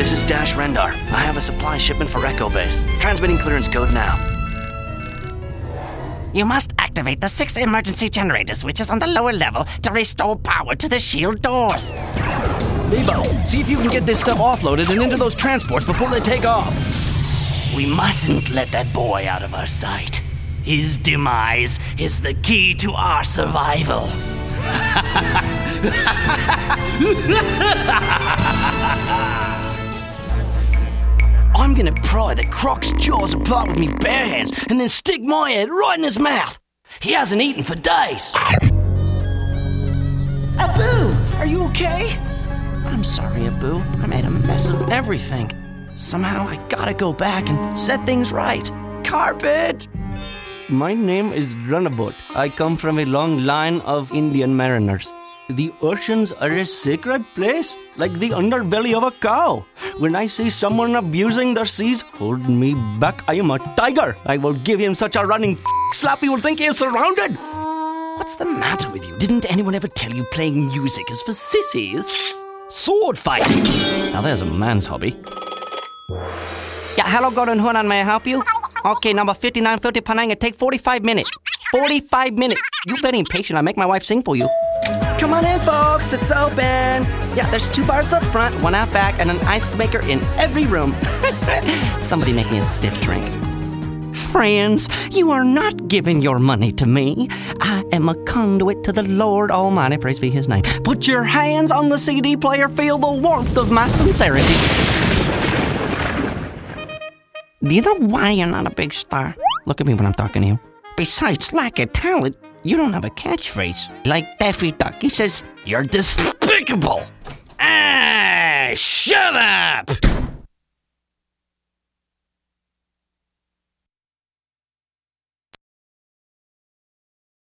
This is Dash Rendar. I have a supply shipment for Echo Base. Transmitting clearance code now. You must activate the 6 emergency generator switches on the lower level to restore power to the shield doors. Lebo, see if you can get this stuff offloaded and into those transports before they take off. We mustn't let that boy out of our sight. His demise is the key to our survival. I'm gonna pry the croc's jaws apart with me bare hands and then stick my head right in his mouth. He hasn't eaten for days. Abu, are you okay? I'm sorry, Abu. I made a mess of everything. Somehow I gotta go back and set things right. Carpet! My name is Runabout. I come from a long line of Indian mariners. The oceans are a sacred place, like the underbelly of a cow. When I see someone abusing the seas, hold me back. I am a tiger. I will give him such a running slap you will think he is surrounded. What's the matter with you? Didn't anyone ever tell you playing music is for sissies? Sword fighting. Now there's a man's hobby. Yeah, hello, Gordon Hunan. May I help you? Okay, number 5930 Penang. It take 45 minutes. 45 minutes. You very impatient. I make my wife sing for you. Come on in, folks. It's open. Yeah, there's 2 bars up front, 1 out back, and an ice maker in every room. Somebody make me a stiff drink. Friends, you are not giving your money to me. I am a conduit to the Lord Almighty. Praise be His name. Put your hands on the CD player. Feel the warmth of my sincerity. Do you know why you're not a big star? Look at me when I'm talking to you. Besides lack of talent, you don't have a catchphrase. Like Daffy Duck. He says, "You're despicable." Ah, shut up!